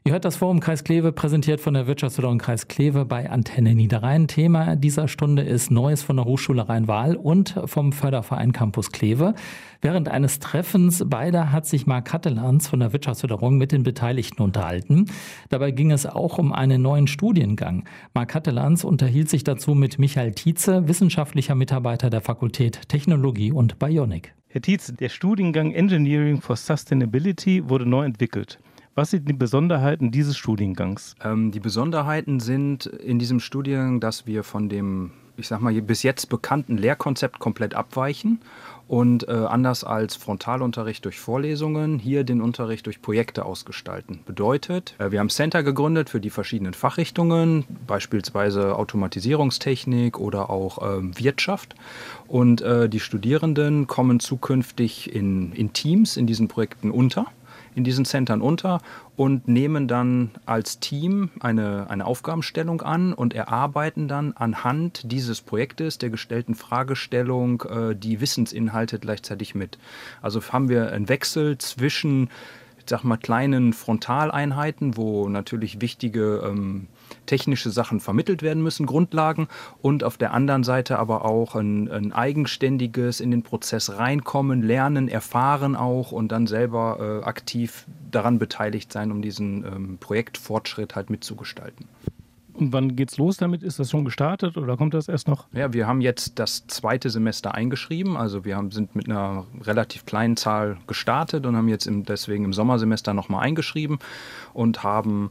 Ihr hört das Forum Kreis Kleve, präsentiert von der Wirtschaftsförderung Kreis Kleve bei Antenne Niederrhein. Thema dieser Stunde ist Neues von der Hochschule Rhein-Waal und vom Förderverein Campus Kleve. Während eines Treffens beider hat sich Marc Hattelanz von der Wirtschaftsförderung mit den Beteiligten unterhalten. Dabei ging es auch um einen neuen Studiengang. Marc Hattelanz unterhielt sich dazu mit Michael Tietze, wissenschaftlicher Mitarbeiter der Fakultät Technologie und Bionik. Herr Tietze, der Studiengang Engineering for Sustainability wurde neu entwickelt. Was sind die Besonderheiten dieses Studiengangs? Die Besonderheiten sind in diesem Studiengang, dass wir von dem, bis jetzt bekannten Lehrkonzept komplett abweichen und anders als Frontalunterricht durch Vorlesungen hier den Unterricht durch Projekte ausgestalten. Bedeutet, wir haben Center gegründet für die verschiedenen Fachrichtungen, beispielsweise Automatisierungstechnik oder auch Wirtschaft. Und die Studierenden kommen zukünftig in Teams in diesen Projekten in diesen Centern unter und nehmen dann als Team eine Aufgabenstellung an und erarbeiten dann anhand dieses Projektes, der gestellten Fragestellung, die Wissensinhalte gleichzeitig mit. Also haben wir einen Wechsel zwischen, kleinen Frontaleinheiten, wo natürlich wichtige technische Sachen vermittelt werden müssen, Grundlagen, und auf der anderen Seite aber auch ein eigenständiges in den Prozess reinkommen, lernen, erfahren auch und dann selber aktiv daran beteiligt sein, um diesen Projektfortschritt halt mitzugestalten. Und wann geht's los damit? Ist das schon gestartet oder kommt das erst noch? Ja, wir haben jetzt das zweite Semester eingeschrieben. Also sind mit einer relativ kleinen Zahl gestartet und haben jetzt deswegen im Sommersemester nochmal eingeschrieben und haben,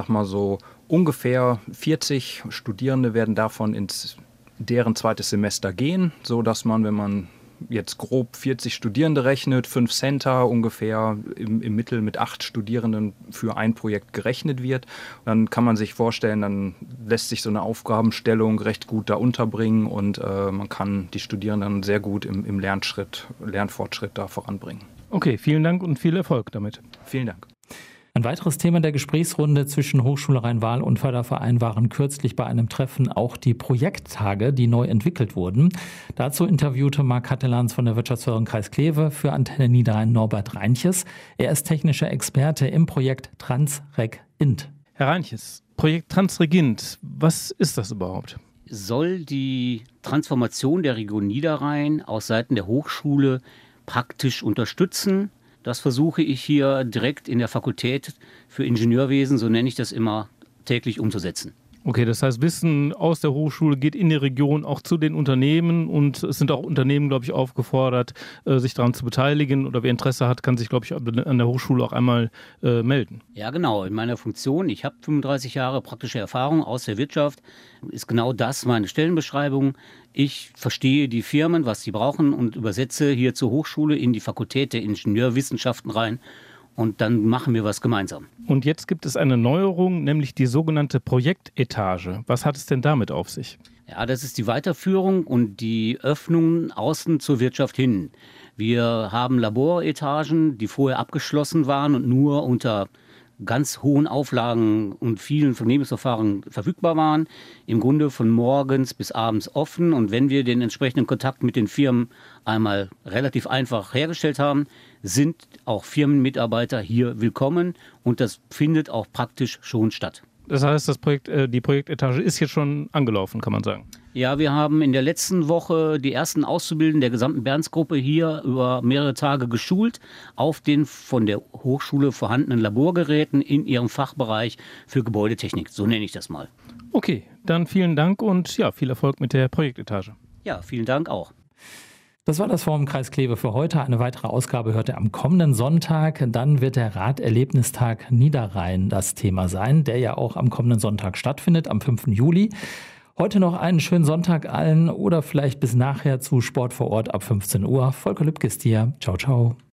ungefähr 40 Studierende werden davon ins deren zweites Semester gehen, sodass man, wenn man jetzt grob 40 Studierende rechnet, 5 Center ungefähr im Mittel mit 8 Studierenden für ein Projekt gerechnet wird. Dann kann man sich vorstellen, dann lässt sich so eine Aufgabenstellung recht gut da unterbringen und man kann die Studierenden sehr gut im Lernfortschritt da voranbringen. Okay, vielen Dank und viel Erfolg damit. Vielen Dank. Ein weiteres Thema der Gesprächsrunde zwischen Hochschule Rhein-Waal und Förderverein waren kürzlich bei einem Treffen auch die Projekttage, die neu entwickelt wurden. Dazu interviewte Marc Hattelanz von der Wirtschaftsförderung Kreis Kleve für Antenne Niederrhein Norbert Reinches. Er ist technischer Experte im Projekt Transreg-Int. Herr Reinches, Projekt Transreg-Int, was ist das überhaupt? Soll die Transformation der Region Niederrhein aus Seiten der Hochschule praktisch unterstützen. Das versuche ich hier direkt in der Fakultät für Ingenieurwesen, so nenne ich das immer, täglich umzusetzen. Okay, das heißt, Wissen aus der Hochschule geht in die Region auch zu den Unternehmen und es sind auch Unternehmen, glaube ich, aufgefordert, sich daran zu beteiligen, oder wer Interesse hat, kann sich, glaube ich, an der Hochschule auch einmal melden. Ja, genau. In meiner Funktion, ich habe 35 Jahre praktische Erfahrung aus der Wirtschaft, ist genau das meine Stellenbeschreibung. Ich verstehe die Firmen, was sie brauchen, und übersetze hier zur Hochschule in die Fakultät der Ingenieurwissenschaften rein. Und dann machen wir was gemeinsam. Und jetzt gibt es eine Neuerung, nämlich die sogenannte Projektetage. Was hat es denn damit auf sich? Ja, das ist die Weiterführung und die Öffnung außen zur Wirtschaft hin. Wir haben Laboretagen, die vorher abgeschlossen waren und nur unter ganz hohen Auflagen und vielen Vernehmungsverfahren verfügbar waren. Im Grunde von morgens bis abends offen. Und wenn wir den entsprechenden Kontakt mit den Firmen einmal relativ einfach hergestellt haben, sind auch Firmenmitarbeiter hier willkommen. Und das findet auch praktisch schon statt. Das heißt, die Projektetage ist jetzt schon angelaufen, kann man sagen. Ja, wir haben in der letzten Woche die ersten Auszubildenden der gesamten Bernsgruppe hier über mehrere Tage geschult auf den von der Hochschule vorhandenen Laborgeräten in ihrem Fachbereich für Gebäudetechnik. So nenne ich das mal. Okay, dann vielen Dank und ja, viel Erfolg mit der Projektetage. Ja, vielen Dank auch. Das war das Forum Kreis Kleve für heute. Eine weitere Ausgabe hört ihr am kommenden Sonntag. Dann wird der Raderlebnistag Niederrhein das Thema sein, der ja auch am kommenden Sonntag stattfindet, am 5. Juli. Heute noch einen schönen Sonntag allen oder vielleicht bis nachher zu Sport vor Ort ab 15 Uhr. Volker Lübke ist hier. Ciao, ciao.